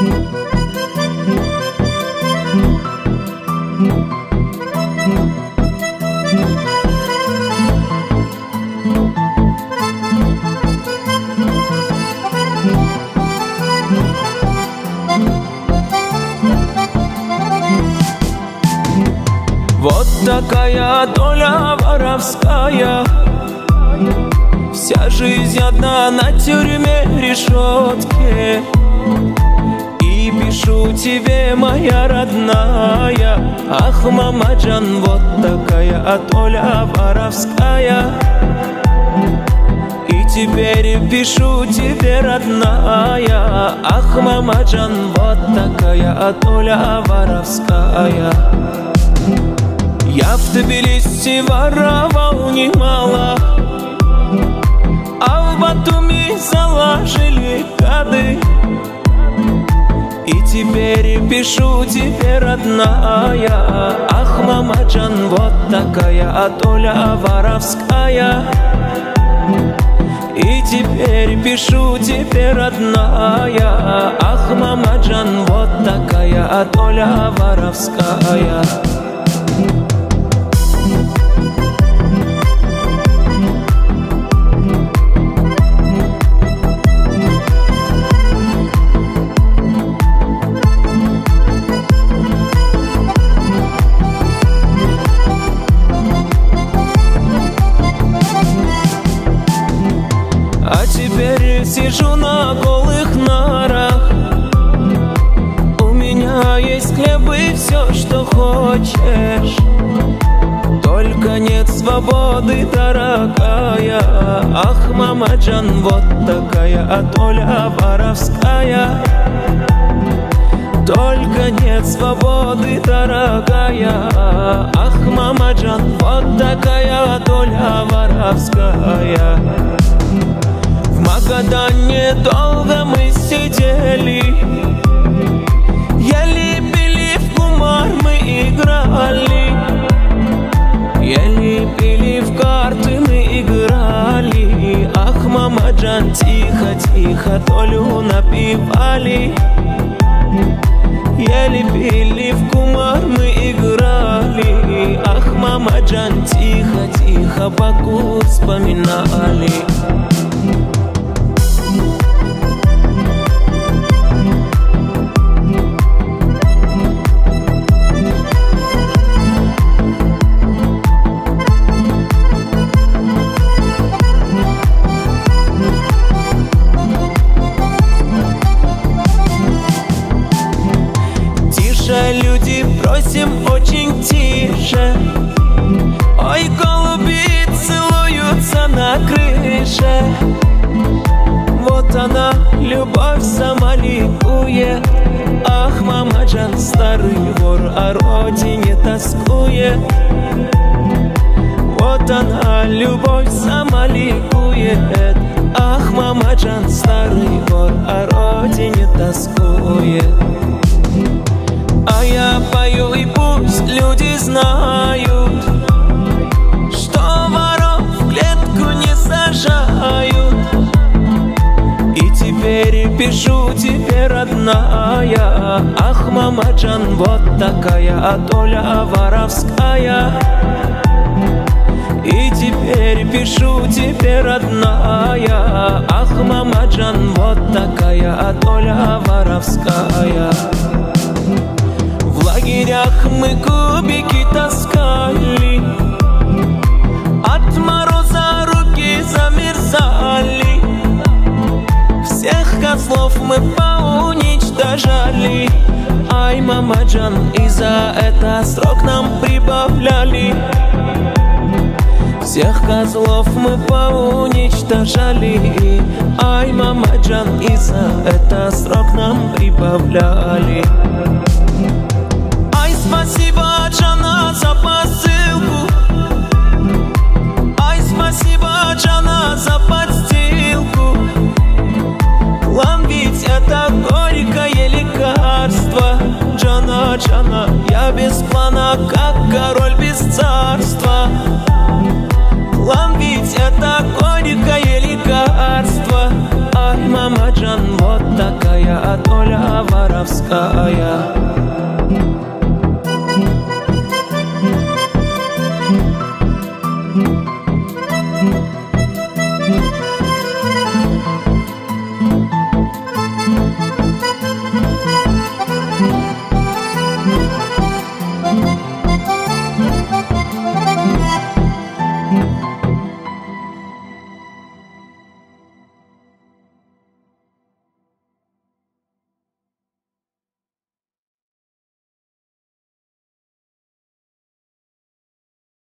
Вот такая доля воровская. Вся жизнь одна на тюрьме решетке. И пишу тебе, моя родная, ах, мамаджан, вот такая доля воровская. И теперь пишу тебе, родная, ах, мамаджан, вот такая доля воровская. Я в Тбилиси воровал немало, а в Батуми заложили гады. И теперь пишу тебе, родная, ах, мамаджан, вот такая доля воровская. И теперь пишу тебе, родная, ах, мамаджан, вот такая доля воровская. А теперь сижу на голых нарах. У меня есть хлеб и все, что хочешь. Только нет свободы, дорогая. Ах, мамаджан, вот такая доля воровская. Только нет свободы, дорогая. Ах, мамаджан, вот такая доля воровская. В Магадане долго мы сидели, ели, пили, в кумар мы играли. Ели, пили, в карты мы играли. Ах, мамаджан, тихо, тихо, долю напивали. Ели, пили, в кумар мы играли. Ах, мамаджан, тихо, тихо, Баку вспоминали. Люди, просим очень тише. Ой, голуби целуются на крыше. Вот она, любовь сама ликует. Ах, мамаджан, старый вор, о родине тоскует. Вот она, любовь сама ликует. Ах, мамаджан, старый вор, о родине тоскует. А я пою, и пусть люди знают, что воров в клетку не сажают. И теперь пишу тебе, родная, ах, мамаджан, вот такая доля воровская. И теперь пишу тебе, родная, ах, мамаджан, вот такая доля воровская. В лагерях мы кубики таскали, от мороза руки замерзали. Всех козлов мы поуничтожали. Ай, мамаджан, и за это срок нам прибавляли. Всех козлов мы поуничтожали. Ай, мамаджан, и за это срок нам прибавляли. Спасибо, Джана, за посылку. Ай, спасибо, Джана, за подстилку. План ведь это горькое лекарство. Джана, Джана, я без плана, как король без царства. План ведь это горькое лекарство. Ай, мамаджан, вот такая доля воровская. воровская.